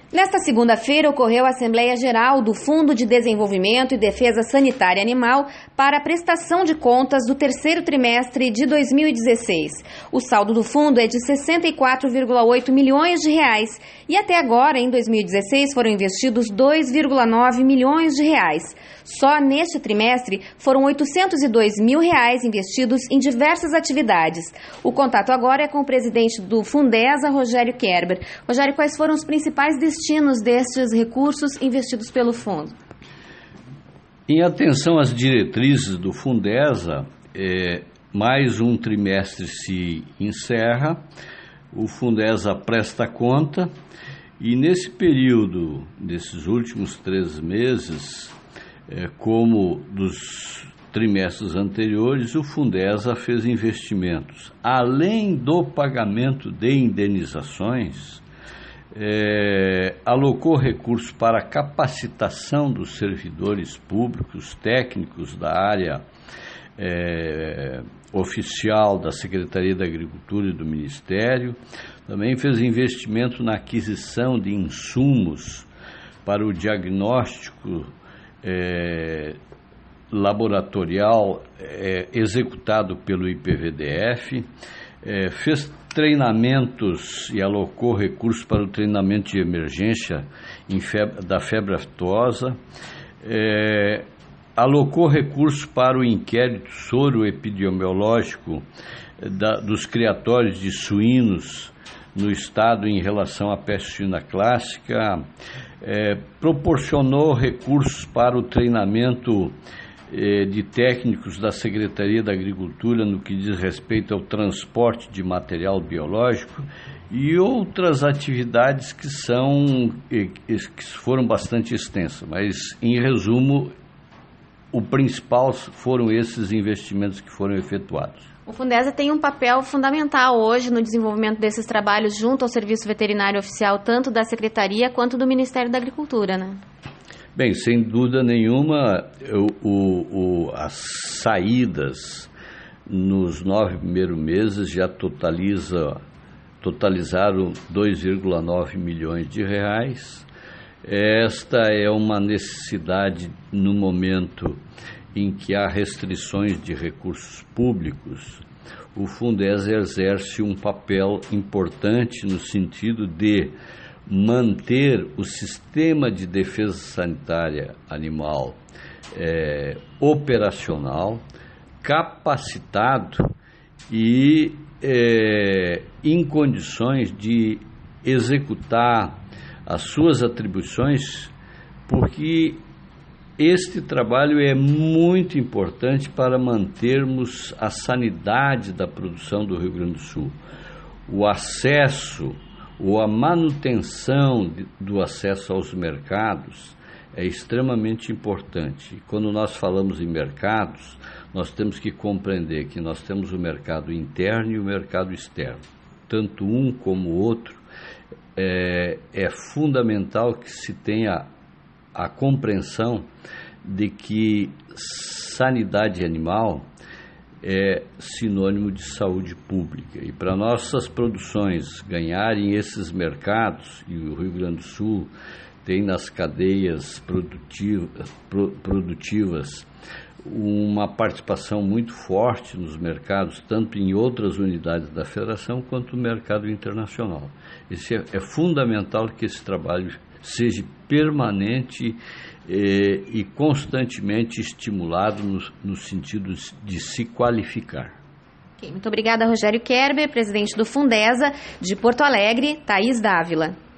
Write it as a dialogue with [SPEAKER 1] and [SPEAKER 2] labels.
[SPEAKER 1] Nesta segunda-feira ocorreu a Assembleia Geral do Fundo de Desenvolvimento e Defesa Sanitária Animal para a prestação de contas do terceiro trimestre de 2016. O saldo do fundo é de 64,8 milhões de reais e até agora, em 2016, foram investidos 2,9 milhões de reais. Só neste trimestre foram 802 mil reais investidos em diversas atividades. O contato agora é com o presidente do Fundesa, Rogério Kerber. Rogério, quais foram os principais destinos destes recursos investidos pelo fundo?
[SPEAKER 2] Em atenção às diretrizes do Fundesa, mais um trimestre se encerra, o Fundesa presta conta e nesse período, desses últimos 3 meses, como dos trimestres anteriores, o Fundesa fez investimentos. Além do pagamento de indenizações, alocou recursos para a capacitação dos servidores públicos, técnicos da área oficial da Secretaria da Agricultura e do Ministério. Também fez investimento na aquisição de insumos para o diagnóstico laboratorial executado pelo IPVDF, fez treinamentos e alocou recursos para o treinamento de emergência da febre aftosa, alocou recursos para o inquérito soro-epidemiológico dos criatórios de suínos no estado em relação à peste suína clássica, proporcionou recursos para o treinamento de técnicos da Secretaria da Agricultura no que diz respeito ao transporte de material biológico e outras atividades que foram bastante extensas, mas em resumo, o principal foram esses investimentos que foram efetuados.
[SPEAKER 1] O Fundesa tem um papel fundamental hoje no desenvolvimento desses trabalhos junto ao Serviço Veterinário Oficial, tanto da Secretaria quanto do Ministério da Agricultura, né?
[SPEAKER 2] Bem, sem dúvida nenhuma, as saídas nos 9 primeiros meses já totalizaram 2,9 milhões de reais. Esta é uma necessidade no momento em que há restrições de recursos públicos. O Fundesa exerce um papel importante no sentido de manter o sistema de defesa sanitária animal operacional, capacitado e em condições de executar as suas atribuições, porque este trabalho é muito importante para mantermos a sanidade da produção do Rio Grande do Sul. O acesso ou a manutenção do acesso aos mercados é extremamente importante. E quando nós falamos em mercados, nós temos que compreender que nós temos o mercado interno e o mercado externo. Tanto um como o outro, é fundamental que se tenha a compreensão de que sanidade animal é sinônimo de saúde pública. E para nossas produções ganharem esses mercados, e o Rio Grande do Sul tem nas cadeias produtivas uma participação muito forte nos mercados, tanto em outras unidades da Federação quanto no mercado internacional. É fundamental que esse trabalho seja permanente e constantemente estimulado no sentido de se qualificar.
[SPEAKER 1] Muito obrigada, Rogério Kerber, presidente do Fundesa de Porto Alegre, Thaís Dávila.